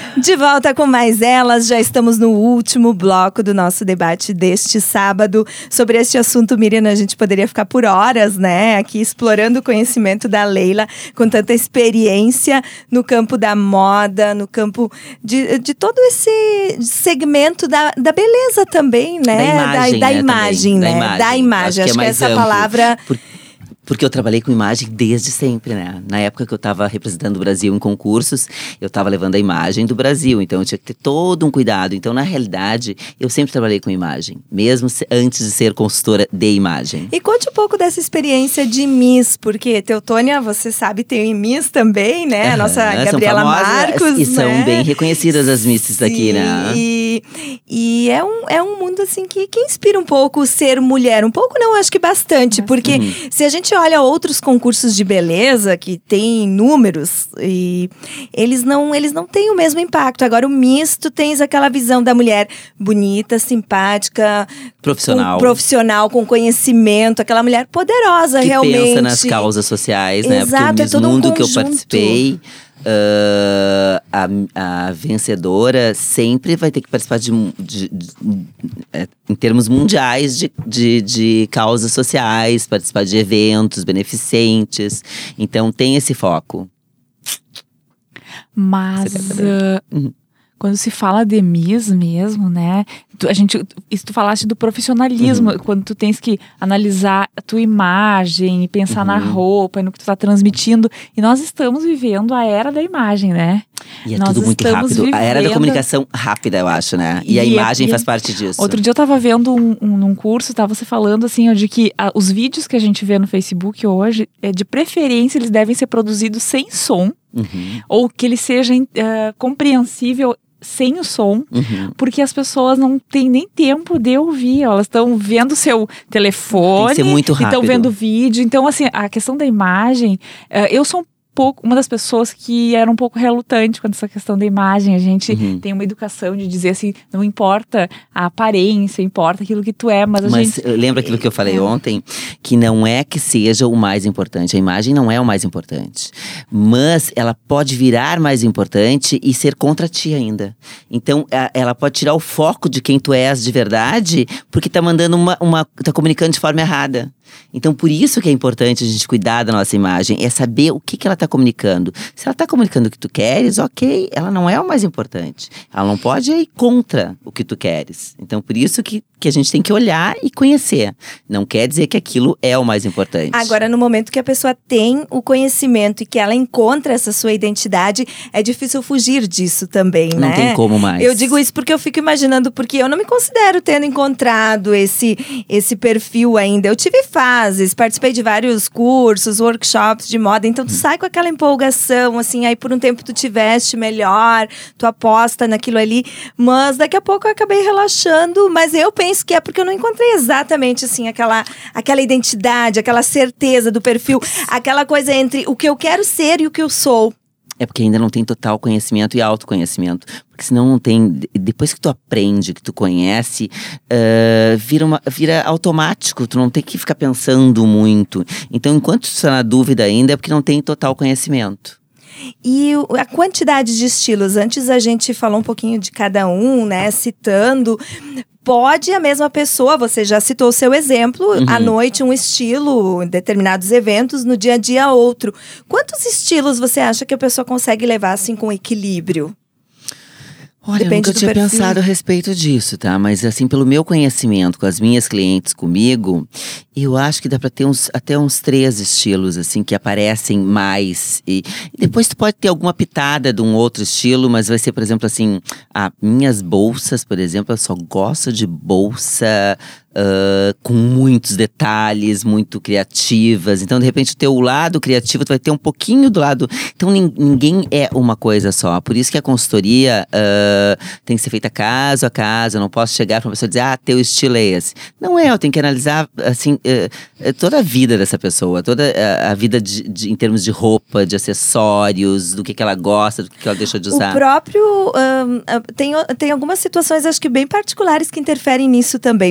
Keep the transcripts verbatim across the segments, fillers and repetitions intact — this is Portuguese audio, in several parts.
De volta com mais elas, já estamos no último bloco do nosso debate deste sábado. Sobre este assunto, Miriam, a gente poderia ficar por horas, né? Aqui explorando o conhecimento da Leila, com tanta experiência no campo da moda, no campo de, de todo esse segmento da, da beleza também, né? Da imagem, da, da né, imagem, também. né? Da imagem. Da imagem. Acho, Acho que, que é essa mais amplo. palavra… Por... Porque eu trabalhei com imagem desde sempre, né? Na época que eu estava representando o Brasil em concursos, eu estava levando a imagem do Brasil. Então, eu tinha que ter todo um cuidado. Então, na realidade, eu sempre trabalhei com imagem. Mesmo antes de ser consultora de imagem. E conte um pouco dessa experiência de Miss. Porque, Teutônia, você sabe, tem Miss também, né? A nossa uhum, Gabriela Marcos, E são né? bem reconhecidas as Misses daqui, né? E, e é, um, é um mundo, assim, que, que inspira um pouco ser mulher. Um pouco não, acho que bastante. Porque uhum. se a gente olha outros concursos de beleza que tem números e eles não, eles não têm o mesmo impacto. Agora o Miss, tu tens aquela visão da mulher bonita, simpática, profissional, com, profissional, com conhecimento, aquela mulher poderosa que realmente. Que pensa nas causas sociais, né? Exato, porque o Miss é todo um Mundo que eu conjunto. participei, Uh, a, a vencedora sempre vai ter que participar de, de, de, de é, em termos mundiais de, de, de causas sociais, participar de eventos beneficentes. Então tem esse foco. Mas uh, uhum. quando se fala de Miss mesmo, né? Tu, a gente, isso tu falaste do profissionalismo, uhum. quando tu tens que analisar a tua imagem, pensar uhum. na roupa, no que tu tá transmitindo. E nós estamos vivendo a era da imagem, né? E é nós tudo muito rápido. Vivendo... A era da comunicação rápida, eu acho, né? E, e a imagem e... faz parte disso. Outro dia eu tava vendo um, um, um curso, tava você falando assim, ó, de que a, os vídeos que a gente vê no Facebook hoje, é, de preferência, eles devem ser produzidos sem som. Uhum. Ou que ele seja uh, compreensível sem o som, uhum. porque as pessoas não têm nem tempo de ouvir, elas estão vendo o seu telefone, tem que ser muito rápido. Estão vendo vídeo. Então, assim, a questão da imagem, uh, eu sou um pouco, uma das pessoas que era um pouco relutante com essa questão da imagem. A gente uhum. tem uma educação de dizer assim, não importa a aparência, importa aquilo que tu é, mas a mas gente… lembra aquilo que eu falei é. ontem? Que não é que seja o mais importante, a imagem não é o mais importante, mas ela pode virar mais importante e ser contra ti ainda. Então, ela pode tirar o foco de quem tu és de verdade, porque tá mandando uma, uma tá comunicando de forma errada. Então, por isso que é importante a gente cuidar da nossa imagem, é saber o que, que ela está comunicando. Se ela está comunicando o que tu queres, ok, ela não é o mais importante. Ela não pode ir contra o que tu queres. Então, por isso que, que a gente tem que olhar e conhecer. Não quer dizer que aquilo é o mais importante. Agora, no momento que a pessoa tem o conhecimento e que ela encontra essa sua identidade, é difícil fugir disso também, né? Não tem como mais. Eu digo isso porque eu fico imaginando, porque eu não me considero tendo encontrado esse, esse perfil ainda. Eu tive fases, participei de vários cursos, workshops de moda, então tu hum. sai com aquela empolgação, assim, aí por um tempo tu te veste melhor, tu aposta naquilo ali, mas daqui a pouco eu acabei relaxando, mas eu penso que é porque eu não encontrei exatamente, assim, aquela, aquela identidade, aquela certeza do perfil, aquela coisa entre o que eu quero ser e o que eu sou. É porque ainda não tem total conhecimento e autoconhecimento. Porque senão não tem… Depois que tu aprende, que tu conhece, uh, vira, uma, vira automático. Tu não tem que ficar pensando muito. Então, enquanto tu está na dúvida ainda, é porque não tem total conhecimento. E a quantidade de estilos, antes a gente falou um pouquinho de cada um, né, citando… Pode a mesma pessoa, você já citou o seu exemplo, uhum. à noite um estilo, em determinados eventos, no dia a dia outro. Quantos estilos você acha que a pessoa consegue levar assim com equilíbrio? Olha, Depende eu nunca tinha perfil. pensado a respeito disso, tá? Mas assim, pelo meu conhecimento com as minhas clientes comigo, eu acho que dá pra ter uns, até uns três estilos, assim, que aparecem mais. E, e depois tu pode ter alguma pitada de um outro estilo, mas vai ser, por exemplo, assim… Ah, minhas bolsas, por exemplo, eu só gosto de bolsa… Uh, com muitos detalhes, muito criativas. Então, de repente, o teu lado criativo, tu vai ter um pouquinho do lado… Então, ninguém é uma coisa só. Por isso que a consultoria uh, tem que ser feita caso a caso. Eu não posso chegar para uma pessoa e dizer, ah, teu estilo é esse. Não é, eu tenho que analisar, assim, uh, toda a vida dessa pessoa. Toda a, a vida de, de, em termos de roupa, de acessórios, do que, que ela gosta, do que, que ela deixa de usar. O próprio… Um, tem, tem algumas situações, acho que bem particulares, que interferem nisso também. Porque, por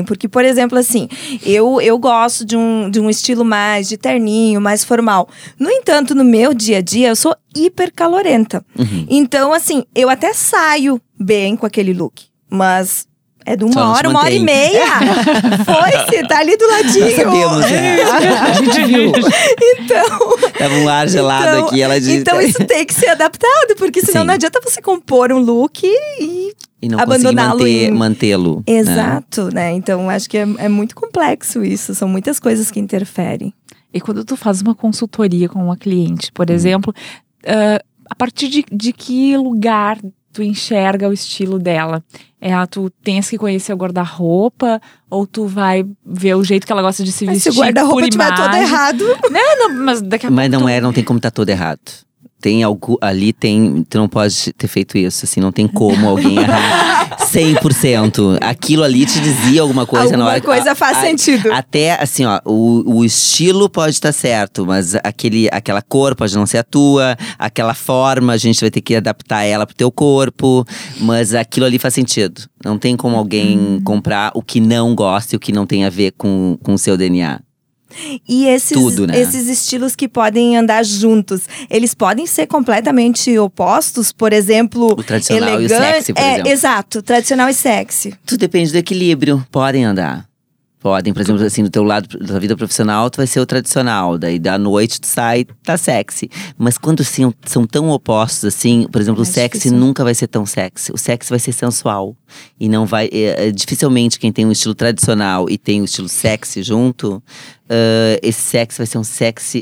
exemplo, assim, eu, eu gosto de um, de um estilo mais de terninho, mais formal. No entanto, no meu dia a dia, eu sou hiper calorenta. Uhum. Então, assim, eu até saio bem com aquele look, mas é de uma hora, uma hora e meia. Foi-se, tá ali do ladinho. Nós sabemos, né? A gente viu. Então… Tava um ar gelado então, aqui, ela disse… Então isso tem que ser adaptado, porque senão Sim. não adianta você compor um look e… E não abandoná-lo manter, em… mantê-lo. Exato, né? né? Então, acho que é, é muito complexo isso. São muitas coisas que interferem. E quando tu faz uma consultoria com uma cliente, por hum. exemplo, uh, a partir de, de que lugar tu enxerga o estilo dela? É, tu tens que conhecer o guarda-roupa? Ou tu vai ver o jeito que ela gosta de se mas vestir? Se o guarda-roupa estiver todo errado… Não, não, mas daqui a Mas pouco… não tu... é, não tem como estar todo errado. Tem algo, ali tem, tu não pode ter feito isso, assim, não tem como alguém errar cem por cento. Aquilo ali te dizia alguma coisa alguma na hora. Alguma coisa faz a, sentido. A, até, assim, ó, o, o estilo pode estar certo, mas aquele, aquela cor pode não ser a tua, aquela forma a gente vai ter que adaptar ela pro teu corpo, mas aquilo ali faz sentido. Não tem como alguém hum. comprar o que não gosta e o que não tem a ver com o seu D N A. E esses, Tudo, né? esses estilos que podem andar juntos, eles podem ser completamente opostos? Por exemplo, o tradicional elegante, e o sexy, por é, exemplo. Exato, tradicional e sexy. Tudo depende do equilíbrio, podem andar. Podem, por exemplo, assim, no teu lado da vida profissional, tu vai ser o tradicional. Daí, da noite, tu sai, tá sexy. Mas quando são, são tão opostos, assim… Por exemplo, é o sexy difícil. Nunca vai ser tão sexy. O sexy vai ser sensual. E não vai… É, é, dificilmente quem tem um estilo tradicional e tem um estilo sexy junto… Uh, esse sexy vai ser um sexy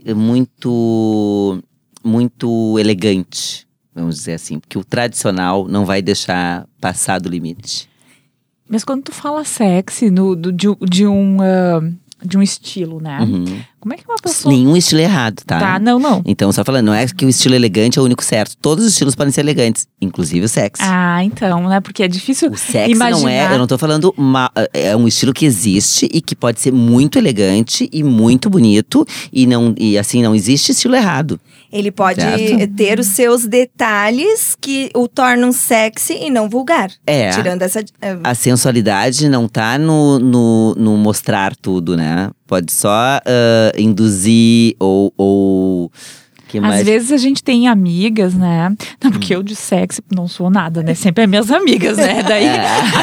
muito… Muito elegante, vamos dizer assim. Porque o tradicional não vai deixar passar do limite. Mas quando tu fala sexy no, do, de, de, um, uh, de um estilo, né? Uhum. Como é que uma pessoa… Nenhum estilo é errado, tá? Tá, não, não. Então, só falando, não é que o estilo elegante é o único certo. Todos os estilos podem ser elegantes, inclusive o sexy. Ah, então, né? Porque é difícil o sexy imaginar… não é… Eu não tô falando… Uma, é um estilo que existe e que pode ser muito elegante e muito bonito. E, não, e assim, não existe estilo errado. Ele pode certo? ter os seus detalhes que o tornam sexy e não vulgar. É. Tirando essa… A sensualidade não tá no, no, no mostrar tudo, né? Pode só uh, induzir ou… ou que mais? Às vezes a gente tem amigas, né? Não, porque hum. eu de sexy não sou nada, né? Sempre é minhas amigas, né? Daí é.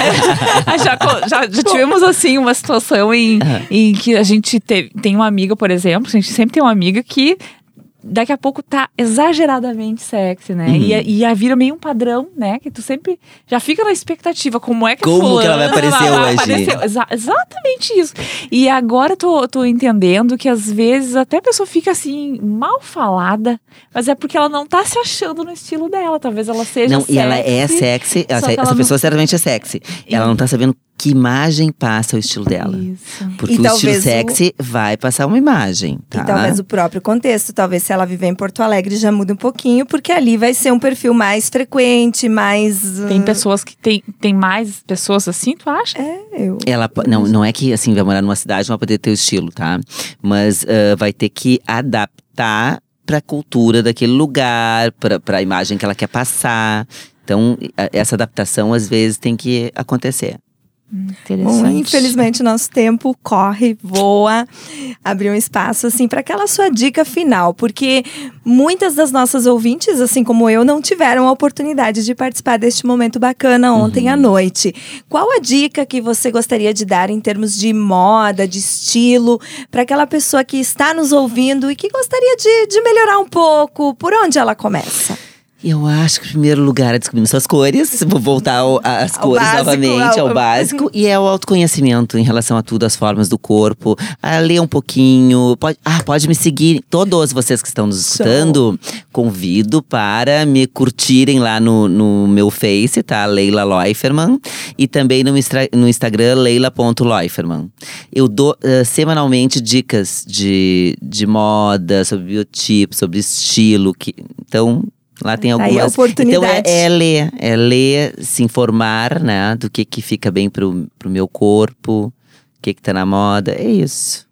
já, já, já tivemos assim uma situação em, uhum. em que a gente teve, tem uma amiga, por exemplo, a gente sempre tem uma amiga que daqui a pouco tá exageradamente sexy, né? Uhum. E, e vira meio um padrão, né? Que tu sempre já fica na expectativa. Como é que Como fulana que ela vai aparecer vai hoje? Aparecer. Exa- exatamente isso. E agora eu tô, tô entendendo que às vezes até a pessoa fica assim, mal falada, mas é porque ela não tá se achando no estilo dela. Talvez ela seja não, sexy. E ela é sexy. Essa, essa ela pessoa não… certamente é sexy. E… Ela não tá sabendo que imagem passa o estilo dela. Isso. Porque e o estilo sexy o… vai passar uma imagem, tá? E talvez o próprio contexto. Talvez se ela viver em Porto Alegre já muda um pouquinho. Porque ali vai ser um perfil mais frequente, mais… Tem pessoas que… Tem, tem mais pessoas assim, tu acha? É, eu… Ela, não, não é que assim, vai morar numa cidade e não vai poder ter o estilo, tá? Mas uh, vai ter que adaptar pra cultura daquele lugar, pra, pra imagem que ela quer passar. Então, essa adaptação às vezes tem que acontecer. Interessante. Bom, infelizmente, nosso tempo corre, voa. Abriu um espaço, assim, para aquela sua dica final. Porque muitas das nossas ouvintes, assim como eu, não tiveram a oportunidade de participar deste momento bacana ontem uhum. à noite. Qual a dica que você gostaria de dar em termos de moda, de estilo, para aquela pessoa que está nos ouvindo e que gostaria de, de melhorar um pouco? Por onde ela começa? Eu acho que, em primeiro lugar, é descobrindo suas cores. Vou voltar ao, às ao cores básico, novamente, ao, ao básico. E é o autoconhecimento em relação a tudo, as formas do corpo. A ler um pouquinho. Pode, ah, pode me seguir. Todos vocês que estão nos escutando, Show. Convido para me curtirem lá no, no meu Face, tá? Leila Loiferman. E também no, no Instagram, leila ponto loiferman. Eu dou uh, semanalmente dicas de, de moda, sobre biotipo, sobre estilo. Que, então… Lá tem algumas… Aí a oportunidade. Então é, é ler, é ler, se informar, né? Do que que fica bem pro, pro meu corpo, o que que tá na moda, é isso.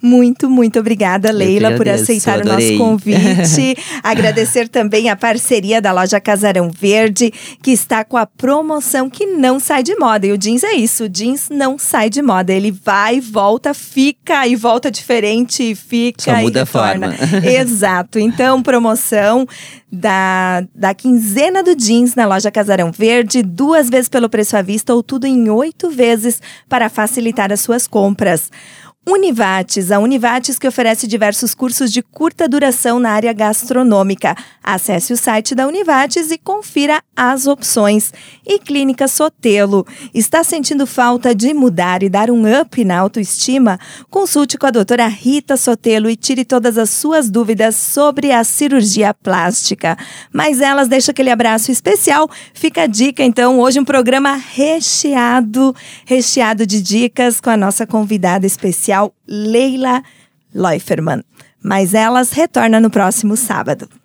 Muito, muito obrigada, Leila, por aceitar o nosso convite. Agradecer também a parceria da loja Casarão Verde, que está com a promoção que não sai de moda. E o jeans é isso, o jeans não sai de moda. Ele vai, volta, fica e volta diferente, fica Só muda e a forma. Exato. Então, promoção da, da quinzena do jeans na loja Casarão Verde, duas vezes pelo preço à vista ou tudo em oito vezes para facilitar as suas compras. Univates, a Univates que oferece diversos cursos de curta duração na área gastronômica. Acesse o site da Univates e confira as opções. E Clínica Sotelo, está sentindo falta de mudar e dar um up na autoestima? Consulte com a doutora Rita Sotelo e tire todas as suas dúvidas sobre a cirurgia plástica. Mas elas deixam aquele abraço especial. Fica a dica, então, hoje um programa recheado, recheado de dicas com a nossa convidada especial, Leila Leuferman. Mas elas retornam no próximo sábado.